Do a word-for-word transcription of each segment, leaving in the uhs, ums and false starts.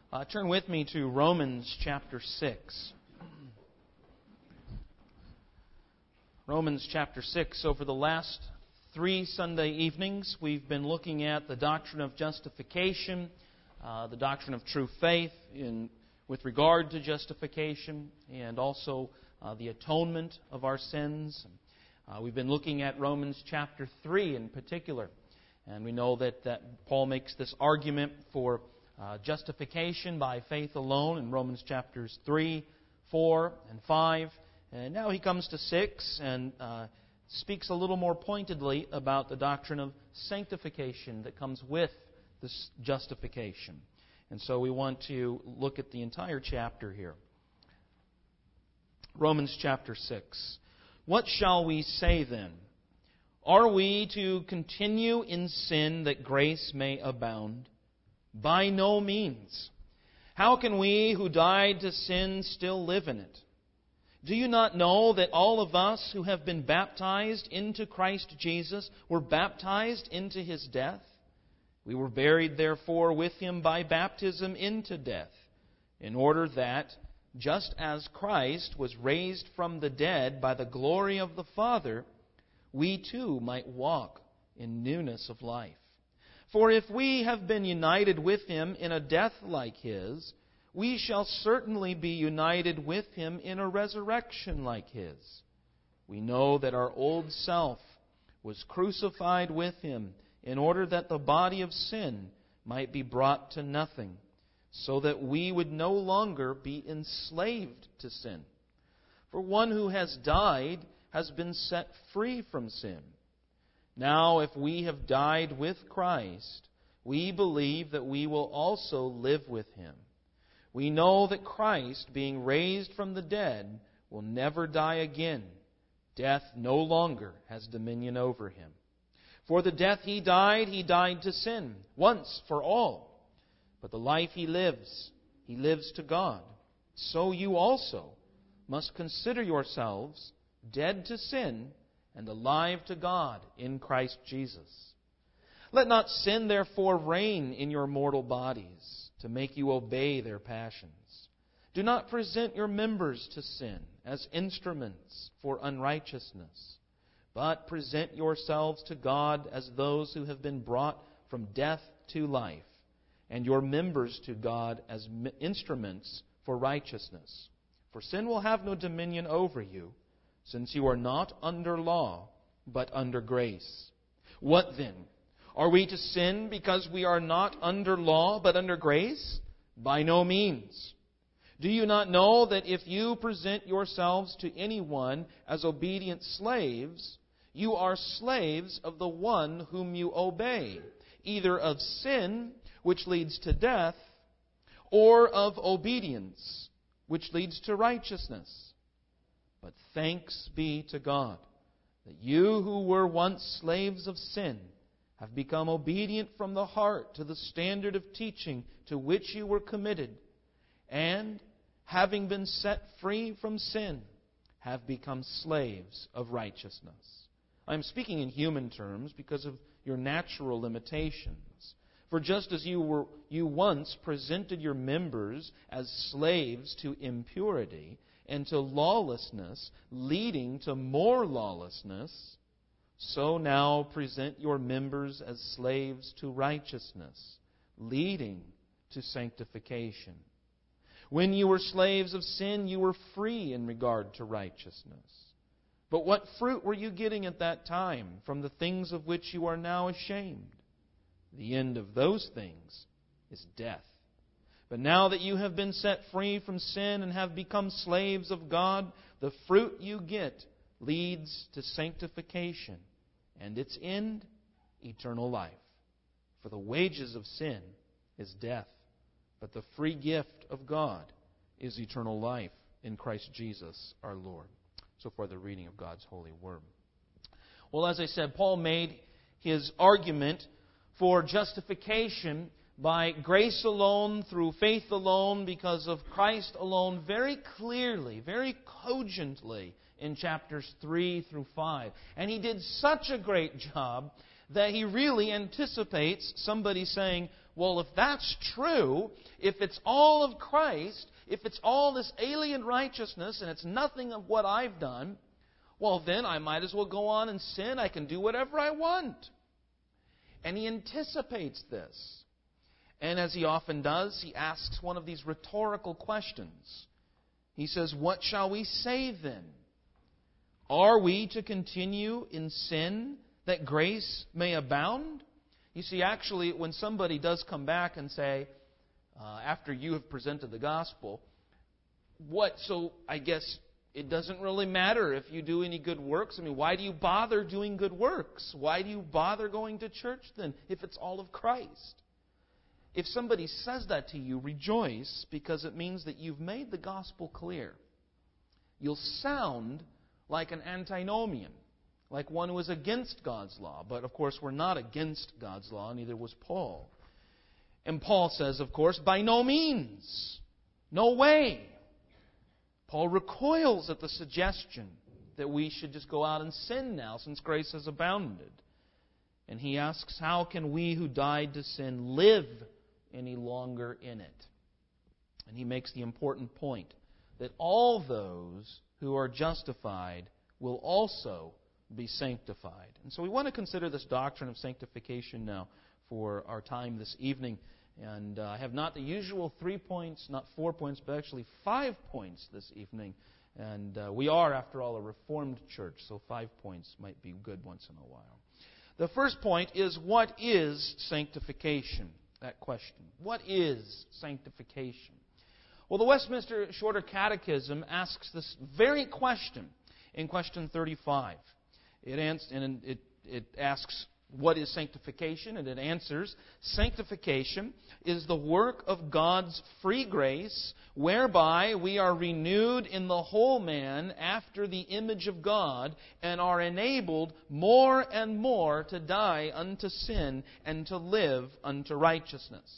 Uh, turn with me to Romans chapter six. Romans chapter six. Over the last three Sunday evenings, we've been looking at the doctrine of justification, uh, the doctrine of true faith in with regard to justification, and also uh, the atonement of our sins. Uh, we've been looking at Romans chapter three in particular, and we know that, that Paul makes this argument for Uh, justification by faith alone in Romans chapters three, four, and five. And now he comes to six and uh, speaks a little more pointedly about the doctrine of sanctification that comes with this justification. And so we want to look at the entire chapter here. Romans chapter six. What shall we say then? Are we to continue in sin that grace may abound? By no means. How can we who died to sin still live in it? Do you not know that all of us who have been baptized into Christ Jesus were baptized into His death? We were buried, therefore, with Him by baptism into death, in order that, just as Christ was raised from the dead by the glory of the Father, we too might walk in newness of life. For if we have been united with Him in a death like His, we shall certainly be united with Him in a resurrection like His. We know that our old self was crucified with Him in order that the body of sin might be brought to nothing, so that we would no longer be enslaved to sin. For one who has died has been set free from sin. Now, if we have died with Christ, we believe that we will also live with Him. We know that Christ, being raised from the dead, will never die again. Death no longer has dominion over Him. For the death He died, He died to sin, once for all. But the life He lives, He lives to God. So you also must consider yourselves dead to sin and alive to God in Christ Jesus. Let not sin therefore reign in your mortal bodies to make you obey their passions. Do not present your members to sin as instruments for unrighteousness, but present yourselves to God as those who have been brought from death to life, and your members to God as instruments for righteousness. For sin will have no dominion over you, since you are not under law, but under grace. What then? Are we to sin because we are not under law, but under grace? By no means. Do you not know that if you present yourselves to anyone as obedient slaves, you are slaves of the one whom you obey, either of sin, which leads to death, or of obedience, which leads to righteousness? But thanks be to God that you who were once slaves of sin have become obedient from the heart to the standard of teaching to which you were committed, and, having been set free from sin, have become slaves of righteousness. I am speaking in human terms because of your natural limitations. For just as you were you once presented your members as slaves to impurity and to lawlessness, leading to more lawlessness, so now present your members as slaves to righteousness, leading to sanctification. When you were slaves of sin, you were free in regard to righteousness. But what fruit were you getting at that time from the things of which you are now ashamed? The end of those things is death. But now that you have been set free from sin and have become slaves of God, the fruit you get leads to sanctification, and its end, eternal life. For the wages of sin is death, but the free gift of God is eternal life in Christ Jesus our Lord. So far, the reading of God's holy word. Well, as I said, Paul made his argument for justification by grace alone, through faith alone, because of Christ alone, very clearly, very cogently in chapters three through five. And he did such a great job that he really anticipates somebody saying, well, if that's true, if it's all of Christ, if it's all this alien righteousness and it's nothing of what I've done, well, then I might as well go on and sin. I can do whatever I want. And he anticipates this. And as he often does, he asks one of these rhetorical questions. He says, what shall we say then? Are we to continue in sin that grace may abound? You see, actually, when somebody does come back and say, uh, after you have presented the gospel, what, so I guess it doesn't really matter if you do any good works. I mean, why do you bother doing good works? Why do you bother going to church then if it's all of Christ? If somebody says that to you, rejoice, because it means that you've made the gospel clear. You'll sound like an antinomian, like one who is against God's law. But, of course, we're not against God's law, neither was Paul. And Paul says, of course, by no means, no way. Paul recoils at the suggestion that we should just go out and sin now since grace has abounded. And he asks, how can we who died to sin live any longer in it? And he makes the important point that all those who are justified will also be sanctified. And so we want to consider this doctrine of sanctification now for our time this evening. And uh, I have not the usual three points, not four points, but actually five points this evening. And uh, we are, after all, a Reformed church, so five points might be good once in a while. The first point is, what is sanctification? That question. What is sanctification? Well, the Westminster Shorter Catechism asks this very question in question thirty-five. It, ans- and it, it asks, what is sanctification? And it answers, sanctification is the work of God's free grace, whereby we are renewed in the whole man after the image of God, and are enabled more and more to die unto sin and to live unto righteousness.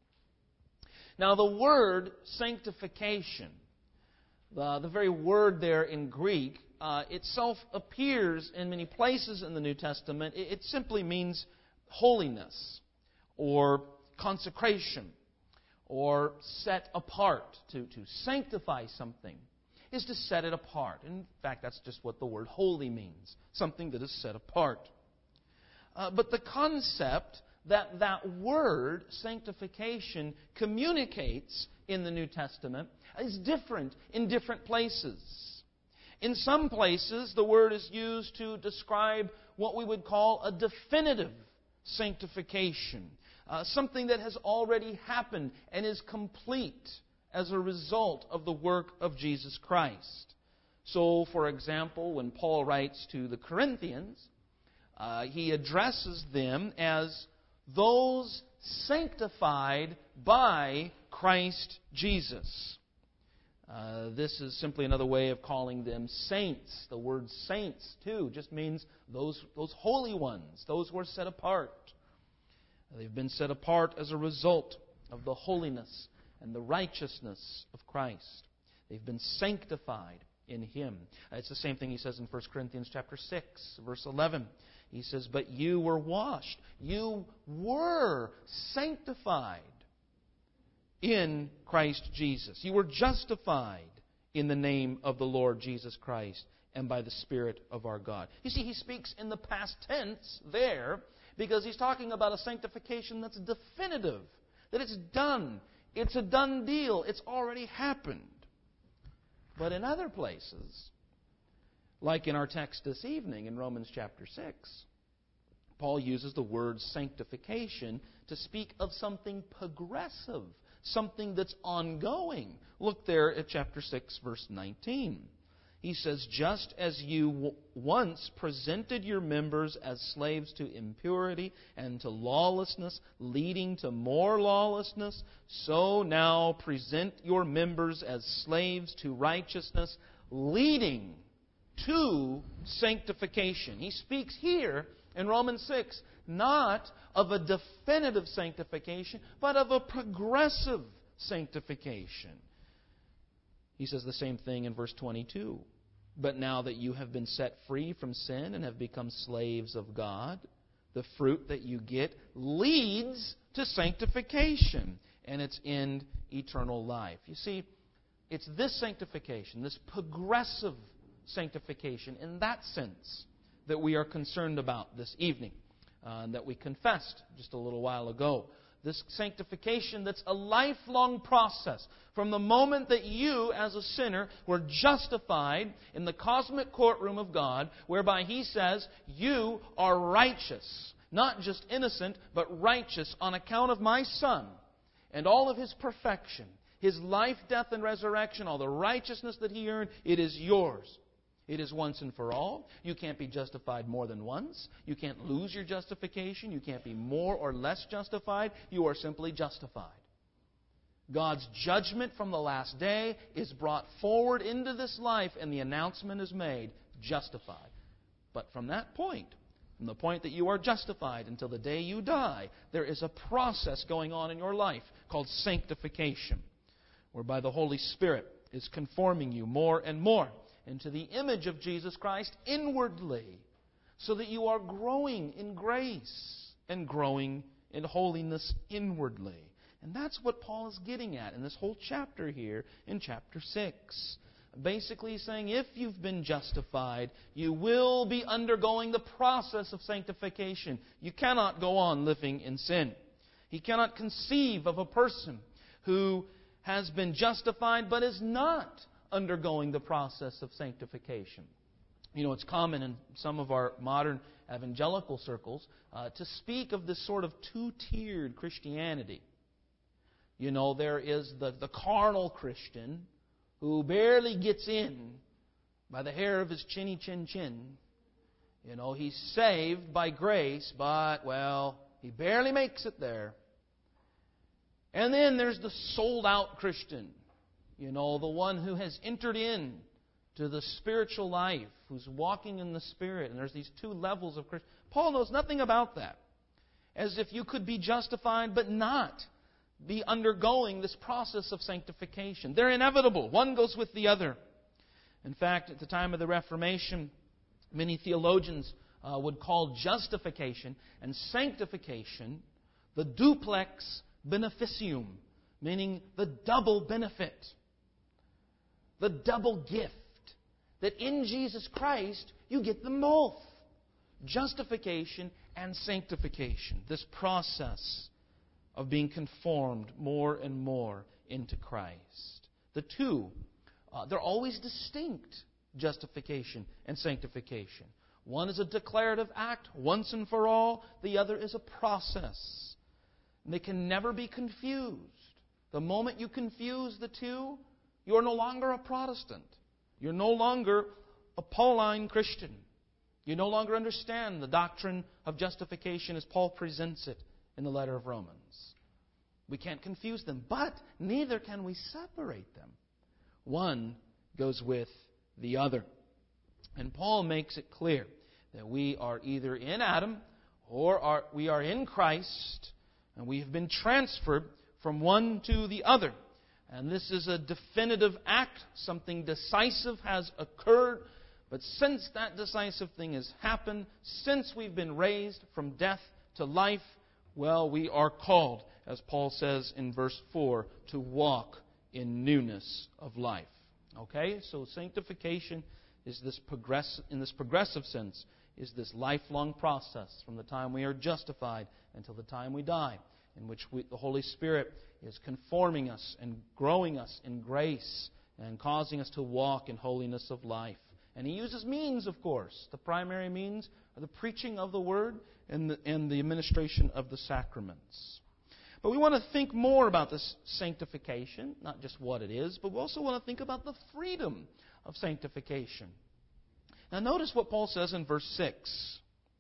Now, the word sanctification, the, the very word there in Greek, uh, itself appears in many places in the New Testament. It, it simply means holiness or consecration or set apart. To, to sanctify something is to set it apart. In fact, that's just what the word holy means, something that is set apart. Uh, but the concept that that word, sanctification, communicates in the New Testament is different in different places. In some places, the word is used to describe what we would call a definitive sanctification, uh, something that has already happened and is complete as a result of the work of Jesus Christ. So, for example, when Paul writes to the Corinthians, uh, he addresses them as those sanctified by Christ Jesus. Uh, this is simply another way of calling them saints. The word saints, too, just means those, those holy ones, those who are set apart. They've been set apart as a result of the holiness and the righteousness of Christ. They've been sanctified in Him. It's the same thing he says in First Corinthians chapter six, verse eleven. He says, but you were washed. You were sanctified in Christ Jesus. You were justified in the name of the Lord Jesus Christ and by the Spirit of our God. You see, he speaks in the past tense there because he's talking about a sanctification that's definitive, that it's done. It's a done deal. It's already happened. But in other places, like in our text this evening in Romans chapter six, Paul uses the word sanctification to speak of something progressive, something that's ongoing. Look there at chapter six, verse nineteen. He says, just as you w- once presented your members as slaves to impurity and to lawlessness, leading to more lawlessness, so now present your members as slaves to righteousness, leading to sanctification. He speaks here in Romans six not of a definitive sanctification, but of a progressive sanctification. He says the same thing in verse twenty-two. But now that you have been set free from sin and have become slaves of God, the fruit that you get leads to sanctification and its end, eternal life. You see, it's this sanctification, this progressive sanctification in that sense that we are concerned about this evening, uh, that we confessed just a little while ago. This sanctification that's a lifelong process. From the moment that you, as a sinner, were justified in the cosmic courtroom of God, whereby He says, you are righteous. Not just innocent, but righteous on account of my Son and all of His perfection. His life, death, and resurrection, all the righteousness that He earned, it is yours. It is once and for all. You can't be justified more than once. You can't lose your justification. You can't be more or less justified. You are simply justified. God's judgment from the last day is brought forward into this life, and the announcement is made, justified. But from that point, from the point that you are justified until the day you die, there is a process going on in your life called sanctification, whereby the Holy Spirit is conforming you more and more into the image of Jesus Christ inwardly, so that you are growing in grace and growing in holiness inwardly. And that's what Paul is getting at in this whole chapter here in chapter six. Basically saying, if you've been justified, you will be undergoing the process of sanctification. You cannot go on living in sin. He cannot conceive of a person who has been justified but is not undergoing the process of sanctification. You know, it's common in some of our modern evangelical circles uh, to speak of this sort of two-tiered Christianity. You know, there is the, the carnal Christian who barely gets in by the hair of his chinny chin chin. You know, he's saved by grace, but, well, he barely makes it there. And then there's the sold-out Christian. You know, the one who has entered in to the spiritual life, who's walking in the Spirit. And there's these two levels of Christian. Paul knows nothing about that. As if you could be justified but not be undergoing this process of sanctification. They're inevitable. One goes with the other. In fact, at the time of the Reformation, many theologians uh, would call justification and sanctification the duplex beneficium, meaning the double benefit, the double gift, that in Jesus Christ you get them both, justification and sanctification, this process of being conformed more and more into Christ. The two, uh, they're always distinct, justification and sanctification. One is a declarative act, once and for all. The other is a process. And they can never be confused. The moment you confuse the two, you are no longer a Protestant. You're no longer a Pauline Christian. You no longer understand the doctrine of justification as Paul presents it in the letter of Romans. We can't confuse them, but neither can we separate them. One goes with the other. And Paul makes it clear that we are either in Adam or are, we are in Christ, and we have been transferred from one to the other. And this is a definitive act. Something decisive has occurred. But since that decisive thing has happened, since we've been raised from death to life, well, we are called, as Paul says in verse four, to walk in newness of life. Okay? So sanctification is this progress, in this progressive sense, is this lifelong process from the time we are justified until the time we die, in which we, the Holy Spirit is conforming us and growing us in grace and causing us to walk in holiness of life. And He uses means, of course. The primary means are the preaching of the Word and the, and the administration of the sacraments. But we want to think more about this sanctification, not just what it is, but we also want to think about the freedom of sanctification. Now notice what Paul says in verse six.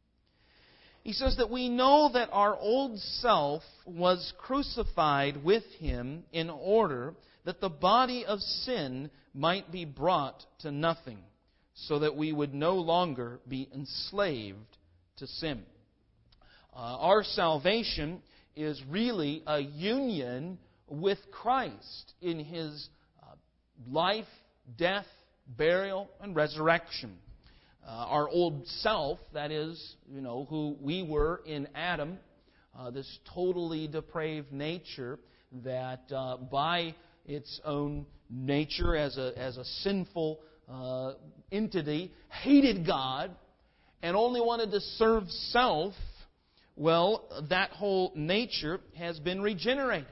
He says that we know that our old self was crucified with Him in order that the body of sin might be brought to nothing, so that we would no longer be enslaved to sin. Uh, our salvation is really a union with Christ in His uh, life, death, burial, and resurrection. Uh, our old self, that is, you know, who we were in Adam, uh, this totally depraved nature that uh, by its own nature as a, as a sinful uh, entity hated God and only wanted to serve self, well, that whole nature has been regenerated.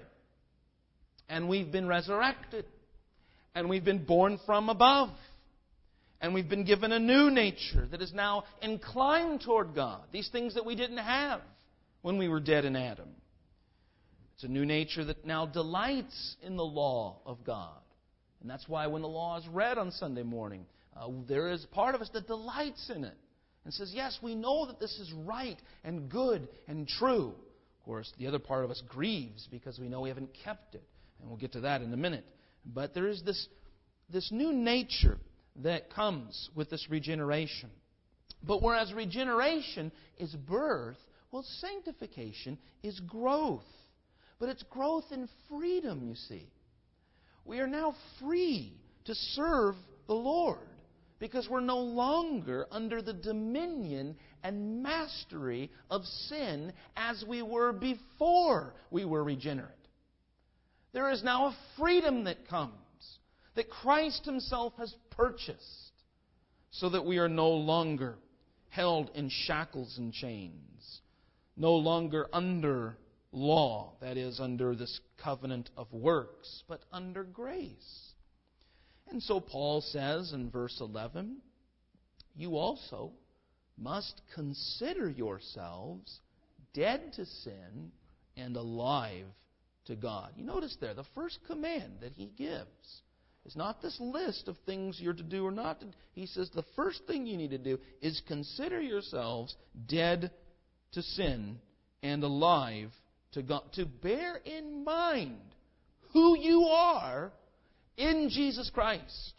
And we've been resurrected. And we've been born from above. And we've been given a new nature that is now inclined toward God. These things that we didn't have when we were dead in Adam. It's a new nature that now delights in the law of God. And that's why when the law is read on Sunday morning, uh, there is part of us that delights in it. And says, yes, we know that this is right and good and true. Of course, the other part of us grieves because we know we haven't kept it. And we'll get to that in a minute. But there is this, this new nature that comes with this regeneration. But whereas regeneration is birth, well, sanctification is growth. But it's growth in freedom, you see. We are now free to serve the Lord because we're no longer under the dominion and mastery of sin as we were before we were regenerate. There is now a freedom that comes, that Christ Himself has purchased, so that we are no longer held in shackles and chains, no longer under law, that is, under this covenant of works, but under grace. And so Paul says in verse eleven, you also must consider yourselves dead to sin and alive to God. You notice there, the first command that he gives is not this list of things you're to do or not to do. He says the first thing you need to do is consider yourselves dead to sin and alive to God. To bear in mind who you are in Jesus Christ.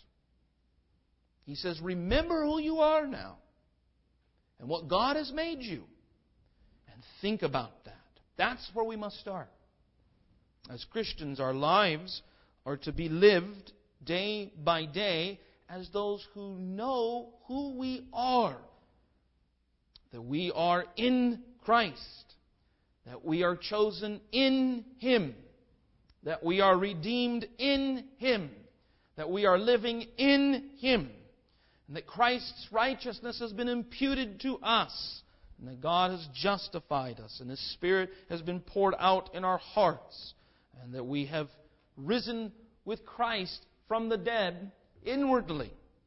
He says, remember who you are now and what God has made you. And think about that. That's where we must start. As Christians, our lives are to be lived day by day as those who know who we are. That we are in Christ. That we are chosen in Him. That we are redeemed in Him. That we are living in Him. And that Christ's righteousness has been imputed to us. And that God has justified us. And His Spirit has been poured out in our hearts. And that we have risen with Christ from the dead inwardly.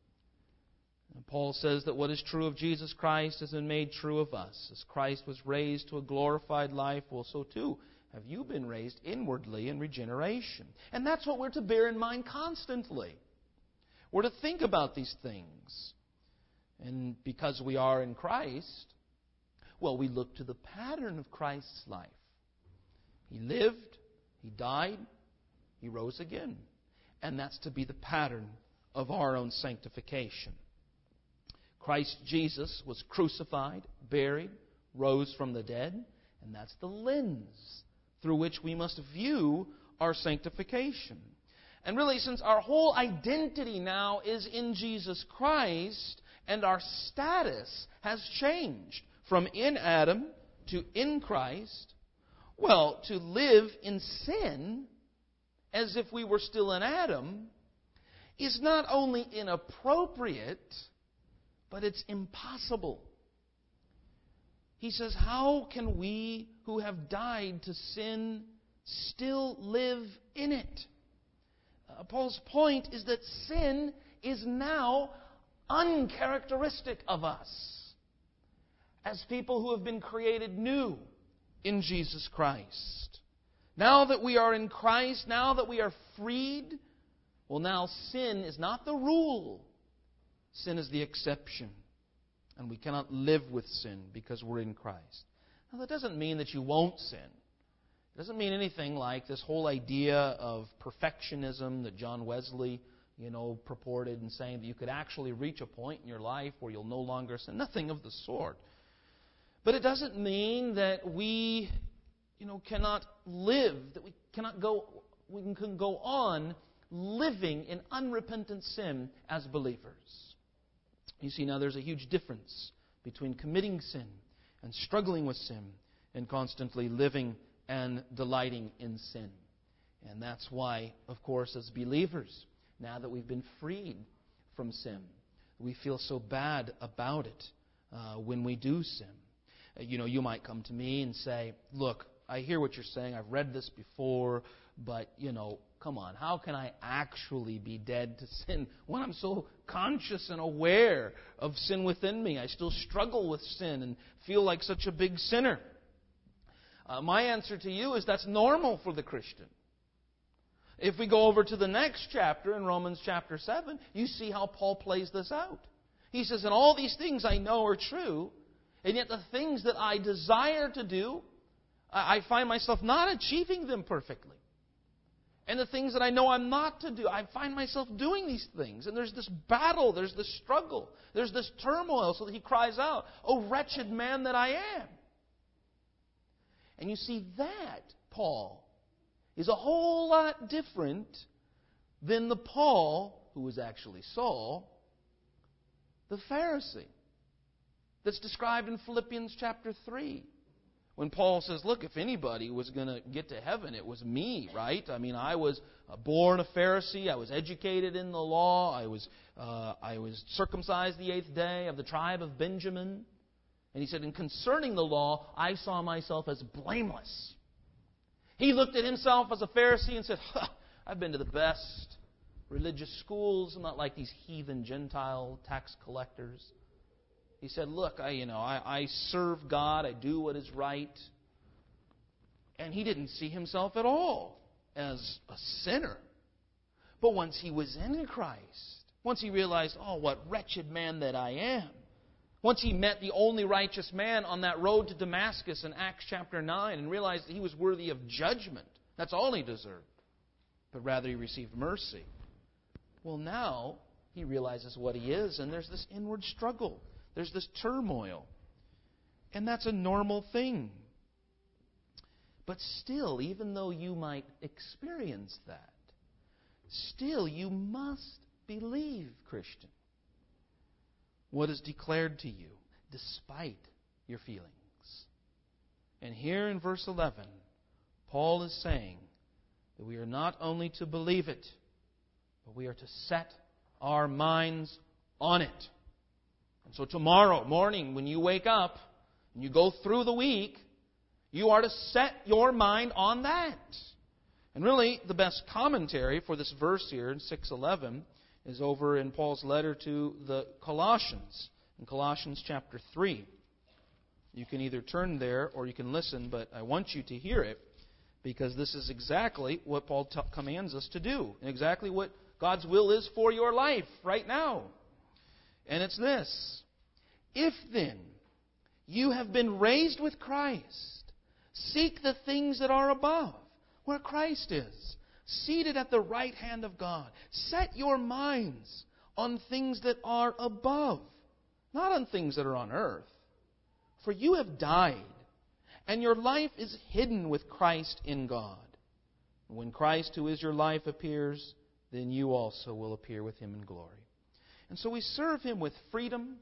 And Paul says that what is true of Jesus Christ has been made true of us. As Christ was raised to a glorified life, well, so too have you been raised inwardly in regeneration. And that's what we're to bear in mind constantly. We're to think about these things. And because we are in Christ, well, we look to the pattern of Christ's life. He lived, He died, He rose again. And that's to be the pattern of our own sanctification. Christ Jesus was crucified, buried, rose from the dead, and that's the lens through which we must view our sanctification. And really, since our whole identity now is in Jesus Christ, and our status has changed from in Adam to in Christ, well, to live in sin as if we were still in Adam is not only inappropriate, but it's impossible. He says, how can we who have died to sin still live in it? Uh, Paul's point is that sin is now uncharacteristic of us as people who have been created new in Jesus Christ. Now that we are in Christ, now that we are freed, well, now sin is not the rule. Sin is the exception. And we cannot live with sin because we're in Christ. Now, that doesn't mean that you won't sin. It doesn't mean anything like this whole idea of perfectionism that John Wesley, you know, purported in saying that you could actually reach a point in your life where you'll no longer sin. Nothing of the sort. But it doesn't mean that we, you know, cannot live, that we cannot go, we can go on living in unrepentant sin as believers. You see, now there's a huge difference between committing sin and struggling with sin and constantly living and delighting in sin. And that's why, of course, as believers, now that we've been freed from sin, we feel so bad about it uh, when we do sin. Uh, you know, you might come to me and say, look, I hear what you're saying. I've read this before, but, you know, come on. How can I actually be dead to sin when I'm so conscious and aware of sin within me? I still struggle with sin and feel like such a big sinner. Uh, my answer to you is that's normal for the Christian. If we go over to the next chapter, in Romans chapter seven, you see how Paul plays this out. He says, and all these things I know are true, and yet the things that I desire to do, I find myself not achieving them perfectly. And the things that I know I'm not to do, I find myself doing these things. And there's this battle, there's this struggle, there's this turmoil, so that he cries out, "O wretched man that I am." And you see, that, Paul, is a whole lot different than the Paul, who was actually Saul, the Pharisee, that's described in Philippians chapter three. When Paul says, look, if anybody was going to get to heaven, it was me, right? I mean, I was born a Pharisee. I was educated in the law. I was, uh, I was circumcised the eighth day, of the tribe of Benjamin. And he said, and concerning the law, I saw myself as blameless. He looked at himself as a Pharisee and said, huh, I've been to the best religious schools. I'm not like these heathen Gentile tax collectors. He said, look, I, you know, I, I serve God. I do what is right. And he didn't see himself at all as a sinner. But once he was in Christ, once he realized, oh, what wretched man that I am, once he met the only righteous man on that road to Damascus in Acts chapter nine and realized that he was worthy of judgment, that's all he deserved, but rather he received mercy. Well, now he realizes what he is, and there's this inward struggle. There's this turmoil. And that's a normal thing. But still, even though you might experience that, still you must believe, Christian, what is declared to you, despite your feelings. And here in verse eleven, Paul is saying that we are not only to believe it, but we are to set our minds on it. And so tomorrow morning, when you wake up and you go through the week, you are to set your mind on that. And really, the best commentary for this verse here in six eleven is over in Paul's letter to the Colossians, in Colossians chapter three. You can either turn there or you can listen, but I want you to hear it, because this is exactly what Paul t- commands us to do, and exactly what God's will is for your life right now. And it's this: if then you have been raised with Christ, seek the things that are above, where Christ is, seated at the right hand of God. Set your minds on things that are above, not on things that are on earth. For you have died, and your life is hidden with Christ in God. When Christ, who is your life, appears, then you also will appear with Him in glory. And so we serve Him with freedom,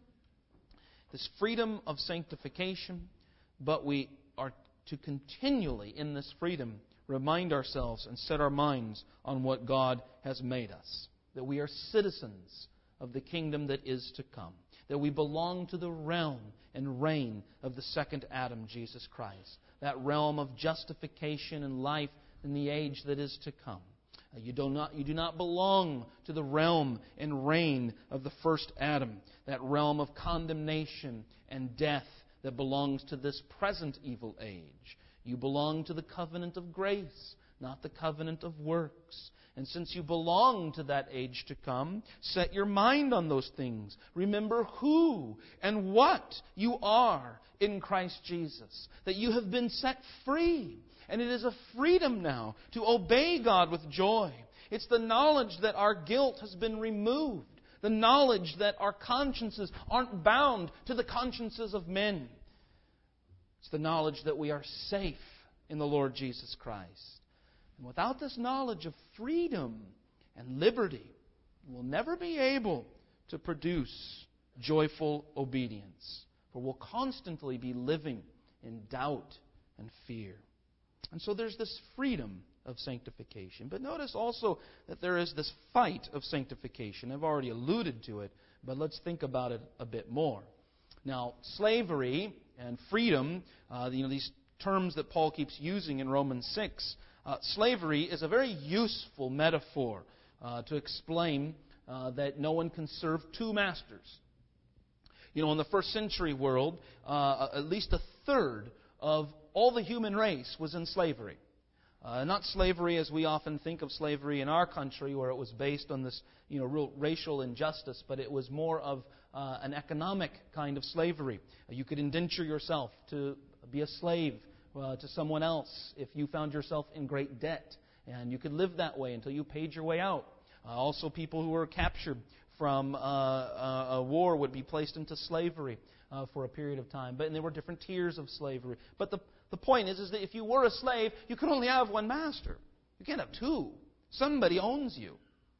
this freedom of sanctification, but we are to continually, in this freedom, remind ourselves and set our minds on what God has made us. That we are citizens of the kingdom that is to come. That we belong to the realm and reign of the second Adam, Jesus Christ. That realm of justification and life in the age that is to come. You do not, you do not belong to the realm and reign of the first Adam. That realm of condemnation and death that belongs to this present evil age. You belong to the covenant of grace, not the covenant of works. And since you belong to that age to come, set your mind on those things. Remember who and what you are in Christ Jesus. That you have been set free. And it is a freedom now to obey God with joy. It's the knowledge that our guilt has been removed. The knowledge that our consciences aren't bound to the consciences of men. It's the knowledge that we are safe in the Lord Jesus Christ. And without this knowledge of freedom and liberty, we'll never be able to produce joyful obedience. For we'll constantly be living in doubt and fear. And so there's this freedom of sanctification. But notice also that there is this fight of sanctification. I've already alluded to it, but let's think about it a bit more. Now, slavery and freedom, uh, you know, these terms that Paul keeps using in Romans six, uh, slavery is a very useful metaphor uh, to explain uh, that no one can serve two masters. You know, in the first century world, uh, at least a third of all the human race was in slavery. Uh, not slavery as we often think of slavery in our country, where it was based on this, you know, real racial injustice, but it was more of uh, an economic kind of slavery. You could indenture yourself to be a slave uh, to someone else if you found yourself in great debt, and you could live that way until you paid your way out. Uh, also, people who were captured from uh, uh, a war would be placed into slavery uh, for a period of time. But and there were different tiers of slavery. But the the point is, is that if you were a slave, you could only have one master. You can't have two. Somebody owns you.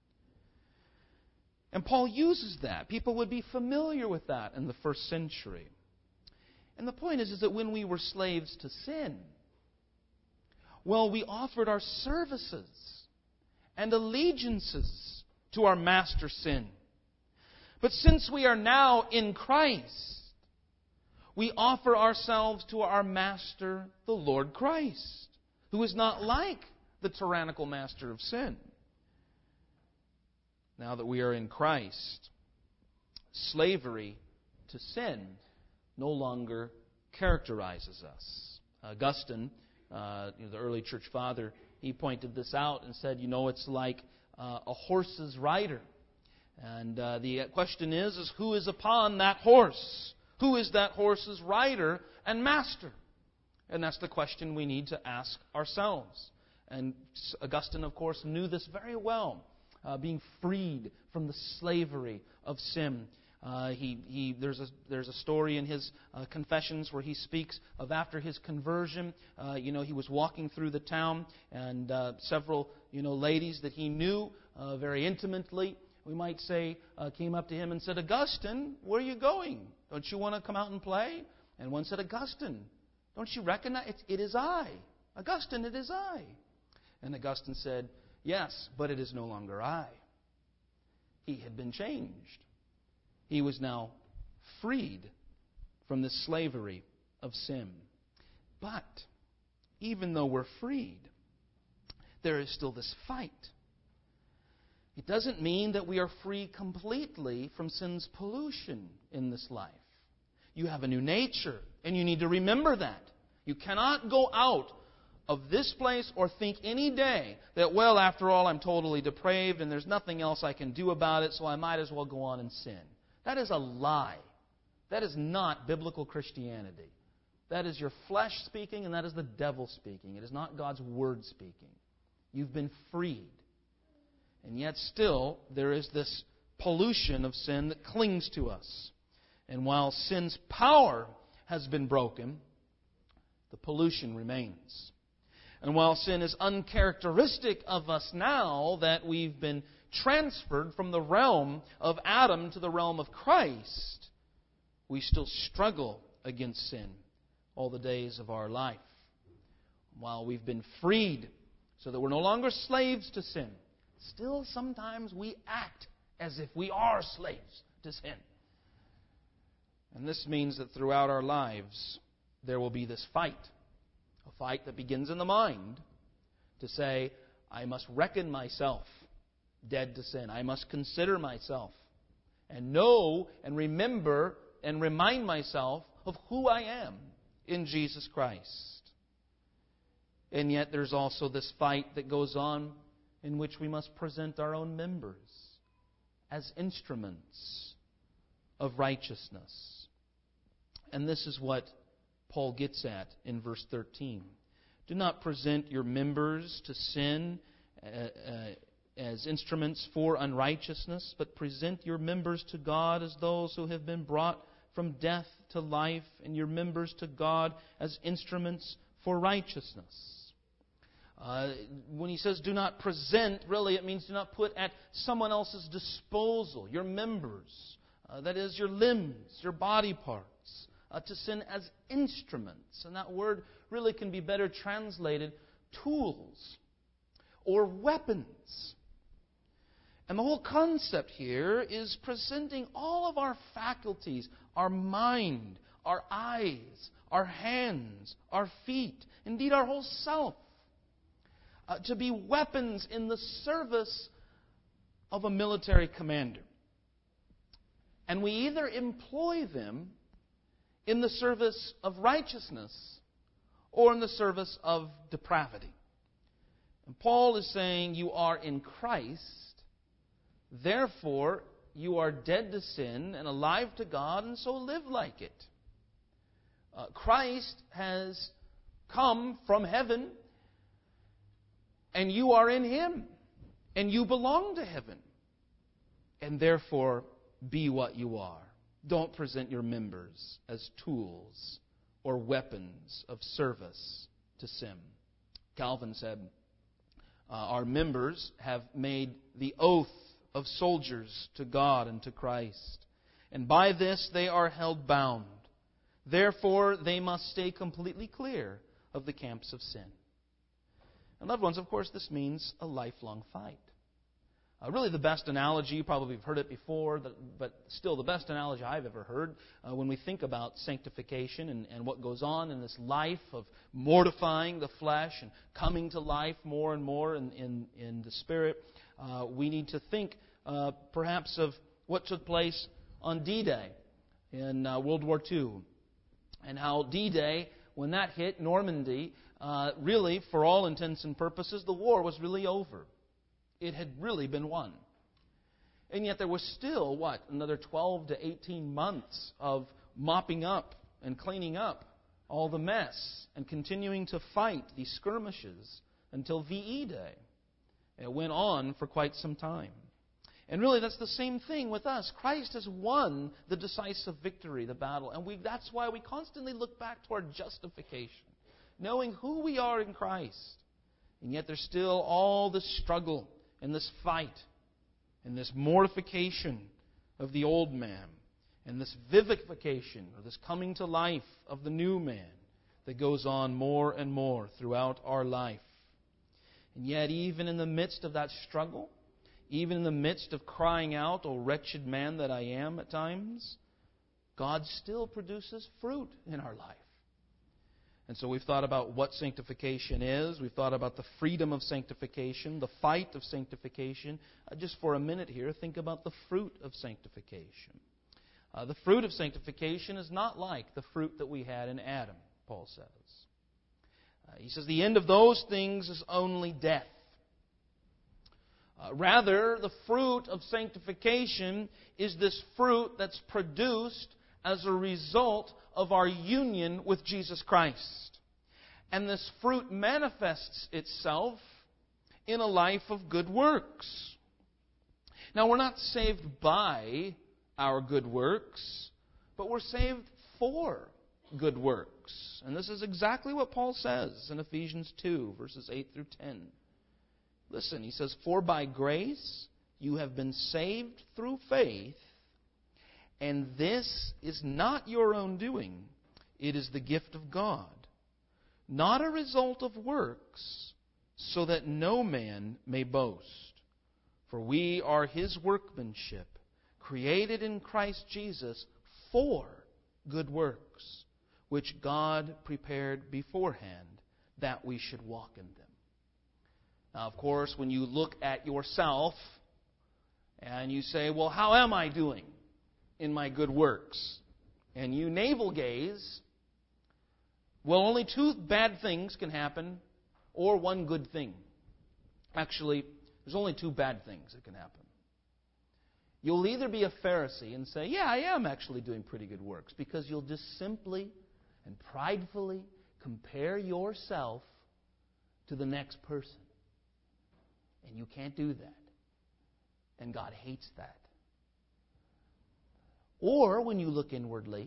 And Paul uses that. People would be familiar with that in the first century. And the point is, is that when we were slaves to sin, well, we offered our services and allegiances to our master sin. But since we are now in Christ, we offer ourselves to our master, the Lord Christ, who is not like the tyrannical master of sin. Now that we are in Christ, slavery to sin no longer characterizes us. Augustine, uh, you know, the early church father, he pointed this out and said, you know, it's like uh, a horse's rider. And uh, the question is, is who is upon that horse? Who is that horse's rider and master? And that's the question we need to ask ourselves. And Augustine, of course, knew this very well, uh, being freed from the slavery of sin. Uh, he, he, there's a there's a story in his uh, Confessions where he speaks of after his conversion. Uh, you know, he was walking through the town, and uh, several you know ladies that he knew uh, very intimately, we might say, uh, came up to him and said, "Augustine, where are you going? Don't you want to come out and play?" And one said, "Augustine, don't you recognize it? It is I, Augustine. It is I." And Augustine said, "Yes, but it is no longer I." He had been changed. He was now freed from the slavery of sin. But even though we're freed, there is still this fight. It doesn't mean that we are free completely from sin's pollution in this life. You have a new nature, and you need to remember that. You cannot go out of this place or think any day that, well, after all, I'm totally depraved and there's nothing else I can do about it, so I might as well go on and sin. That is a lie. That is not biblical Christianity. That is your flesh speaking, and that is the devil speaking. It is not God's Word speaking. You've been freed. And yet still, there is this pollution of sin that clings to us. And while sin's power has been broken, the pollution remains. And while sin is uncharacteristic of us now, that we've been transferred from the realm of Adam to the realm of Christ, we still struggle against sin all the days of our life. While we've been freed so that we're no longer slaves to sin, still sometimes we act as if we are slaves to sin. And this means that throughout our lives there will be this fight. A fight that begins in the mind to say, I must reckon myself dead to sin. I must consider myself and know and remember and remind myself of who I am in Jesus Christ. And yet there's also this fight that goes on in which we must present our own members as instruments of righteousness. And this is what Paul gets at in verse thirteen. Do not present your members to sin uh, uh, as instruments for unrighteousness, but present your members to God as those who have been brought from death to life, and your members to God as instruments for righteousness. Uh, when he says do not present, really it means do not put at someone else's disposal your members Uh, that is, your limbs, your body parts, uh, to sin as instruments. And that word really can be better translated tools or weapons. And the whole concept here is presenting all of our faculties, our mind, our eyes, our hands, our feet, indeed our whole self, uh, to be weapons in the service of a military commander. And we either employ them in the service of righteousness or in the service of depravity. And Paul is saying you are in Christ, therefore you are dead to sin and alive to God, and so live like it. Uh, Christ has come from heaven, and you are in Him, and you belong to heaven. And therefore, be what you are. Don't present your members as tools or weapons of service to sin. Calvin said, uh, our members have made the oath of soldiers to God and to Christ, and by this they are held bound. Therefore, they must stay completely clear of the camps of sin. And loved ones, of course, this means a lifelong fight. Uh, really the best analogy, you probably have heard it before, but still the best analogy I've ever heard uh, when we think about sanctification and, and what goes on in this life of mortifying the flesh and coming to life more and more in, in, in the Spirit, uh, we need to think uh, perhaps of what took place on D-Day in uh, World War Two. And how D-Day, when that hit Normandy, uh, really, for all intents and purposes, the war was really over. It had really been won. And yet there was still, what, another twelve to eighteen months of mopping up and cleaning up all the mess and continuing to fight these skirmishes until V E Day. It went on for quite some time. And really, that's the same thing with us. Christ has won the decisive victory, the battle. And we, that's why we constantly look back toward justification, knowing who we are in Christ. And yet there's still all this struggle and this fight and this mortification of the old man and this vivification or this coming to life of the new man that goes on more and more throughout our life. And yet, even in the midst of that struggle, even in the midst of crying out, "O wretched man that I am," at times, God still produces fruit in our life. And so we've thought about what sanctification is. We've thought about the freedom of sanctification, the fight of sanctification. Uh, just for a minute here, think about the fruit of sanctification. Uh, the fruit of sanctification is not like the fruit that we had in Adam, Paul says. Uh, he says the end of those things is only death. Uh, rather, the fruit of sanctification is this fruit that's produced as a result of our union with Jesus Christ. And this fruit manifests itself in a life of good works. Now, we're not saved by our good works, but we're saved for good works. And this is exactly what Paul says in Ephesians two, verses eight through ten. Listen, he says, "For by grace you have been saved through faith, and this is not your own doing. It is the gift of God, not a result of works, so that no man may boast. For we are His workmanship, created in Christ Jesus for good works, which God prepared beforehand that we should walk in them." Now, of course, when you look at yourself and you say, "Well, how am I doing in my good works?" and you navel gaze, well, only two bad things can happen or one good thing. Actually, there's only two bad things that can happen. You'll either be a Pharisee and say, "Yeah, I am actually doing pretty good works," because you'll just simply and pridefully compare yourself to the next person. And you can't do that. And God hates that. Or when you look inwardly,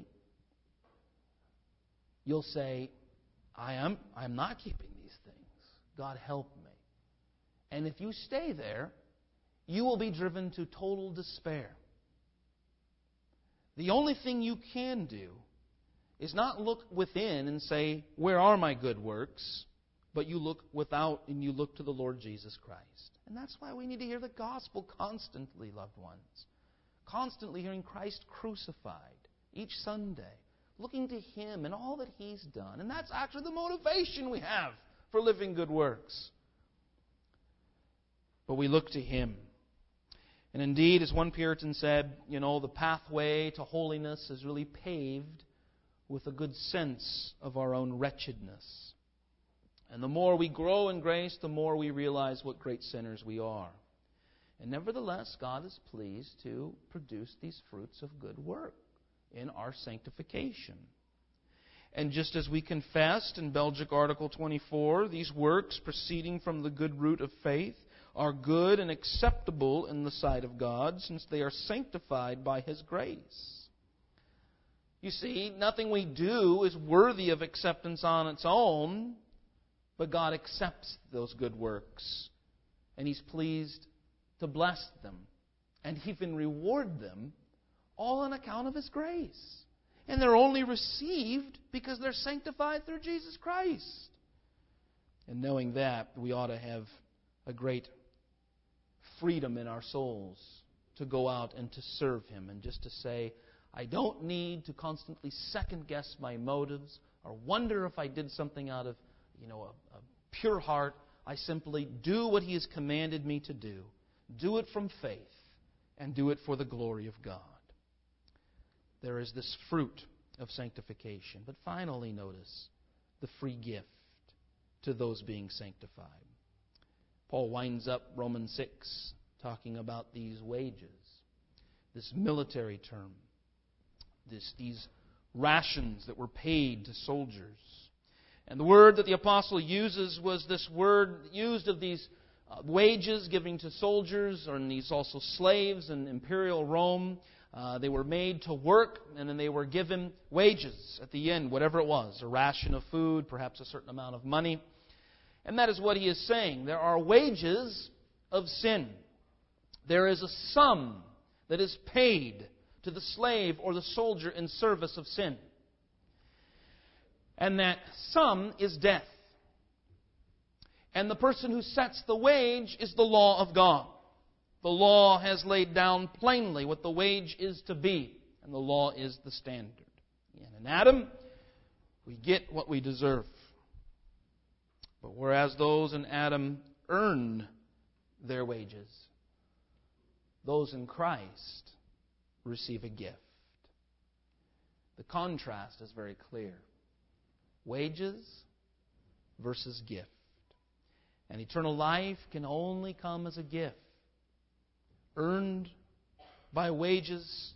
you'll say, I am I'm not keeping these things. God help me. And if you stay there, you will be driven to total despair. The only thing you can do is not look within and say, where are my good works? But you look without and you look to the Lord Jesus Christ. And that's why we need to hear the gospel constantly, loved ones. Constantly hearing Christ crucified each Sunday. Looking to Him and all that He's done. And that's actually the motivation we have for living good works. But we look to Him. And indeed, as one Puritan said, you know, the pathway to holiness is really paved with a good sense of our own wretchedness. And the more we grow in grace, the more we realize what great sinners we are. And nevertheless, God is pleased to produce these fruits of good work in our sanctification. And just as we confessed in Belgic Article twenty-four, these works proceeding from the good root of faith are good and acceptable in the sight of God, since they are sanctified by His grace. You see, nothing we do is worthy of acceptance on its own, but God accepts those good works, and He's pleased to bless them and even reward them, all on account of His grace. And they're only received because they're sanctified through Jesus Christ. And knowing that, we ought to have a great freedom in our souls to go out and to serve Him, and just to say, I don't need to constantly second-guess my motives or wonder if I did something out of, you know, a, a pure heart. I simply do what He has commanded me to do. Do it from faith, and do it for the glory of God. There is this fruit of sanctification. But finally, notice the free gift to those being sanctified. Paul winds up Romans six talking about these wages, this military term, this, these rations that were paid to soldiers. And the word that the apostle uses was this word used of these uh, wages given to soldiers, and these also slaves in imperial Rome. Uh, they were made to work, and then they were given wages at the end, whatever it was, a ration of food, perhaps a certain amount of money. And that is what he is saying. There are wages of sin. There is a sum that is paid to the slave or the soldier in service of sin. And that sum is death. And the person who sets the wage is the law of God. The law has laid down plainly what the wage is to be, and the law is the standard. And in Adam, we get what we deserve. But whereas those in Adam earn their wages, those in Christ receive a gift. The contrast is very clear. Wages versus gift. And eternal life can only come as a gift, earned by wages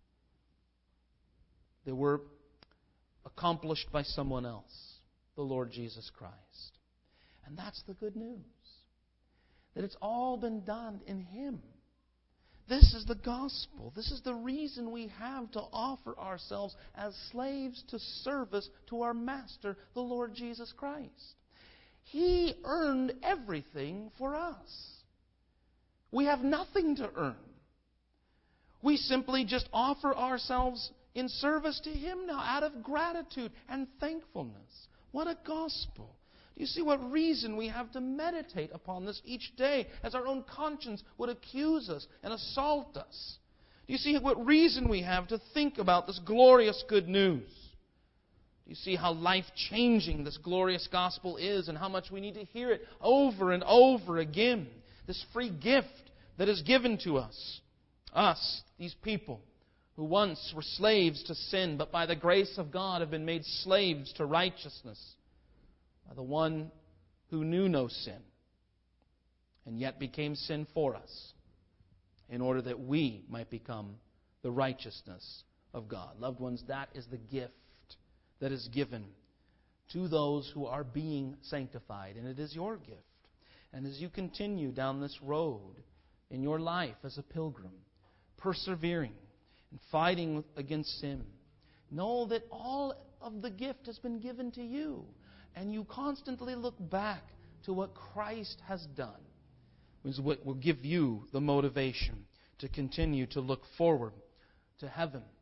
that were accomplished by someone else, the Lord Jesus Christ. And that's the good news, that it's all been done in Him. This is the gospel. This is the reason we have to offer ourselves as slaves to service to our Master, the Lord Jesus Christ. He earned everything for us. We have nothing to earn. We simply just offer ourselves in service to Him now out of gratitude and thankfulness. What a gospel. Do you see what reason we have to meditate upon this each day, as our own conscience would accuse us and assault us? Do you see what reason we have to think about this glorious good news? Do you see how life-changing this glorious gospel is, and how much we need to hear it over and over again? This free gift that is given to us. Us, these people, who once were slaves to sin, but by the grace of God have been made slaves to righteousness. By the one who knew no sin, and yet became sin for us, in order that we might become the righteousness of God. Loved ones, that is the gift that is given to those who are being sanctified, and it is your gift. And as you continue down this road in your life as a pilgrim, persevering and fighting against sin, know that all of the gift has been given to you. And you constantly look back to what Christ has done, which is what will give you the motivation to continue to look forward to heaven,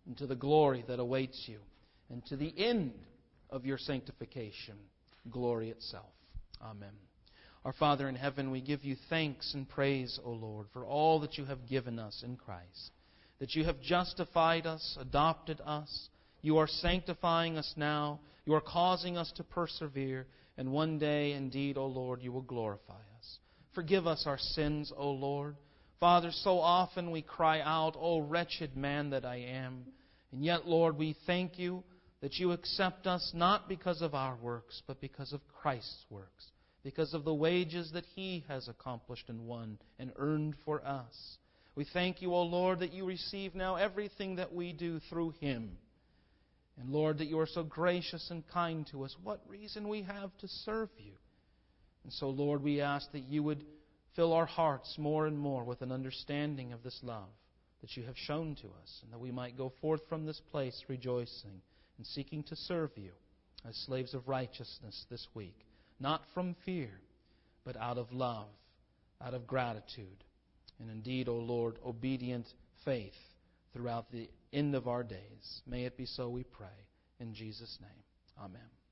and to the glory that awaits you, and to the end of your sanctification, glory itself. Amen. Our Father in heaven, we give you thanks and praise, O Lord, for all that you have given us in Christ, that you have justified us, adopted us. You are sanctifying us now. You are causing us to persevere. And one day, indeed, O Lord, you will glorify us. Forgive us our sins, O Lord. Father, so often we cry out, O wretched man that I am. And yet, Lord, we thank you that you accept us not because of our works, but because of Christ's works, because of the wages that He has accomplished and won and earned for us. We thank you, O Lord, that you receive now everything that we do through Him. And Lord, that you are so gracious and kind to us. What reason we have to serve you. And so, Lord, we ask that you would fill our hearts more and more with an understanding of this love that you have shown to us, and that we might go forth from this place rejoicing and seeking to serve you as slaves of righteousness this week, not from fear, but out of love, out of gratitude, and indeed, O Lord, obedient faith throughout the end of our days. May it be so, we pray. In Jesus' name, amen.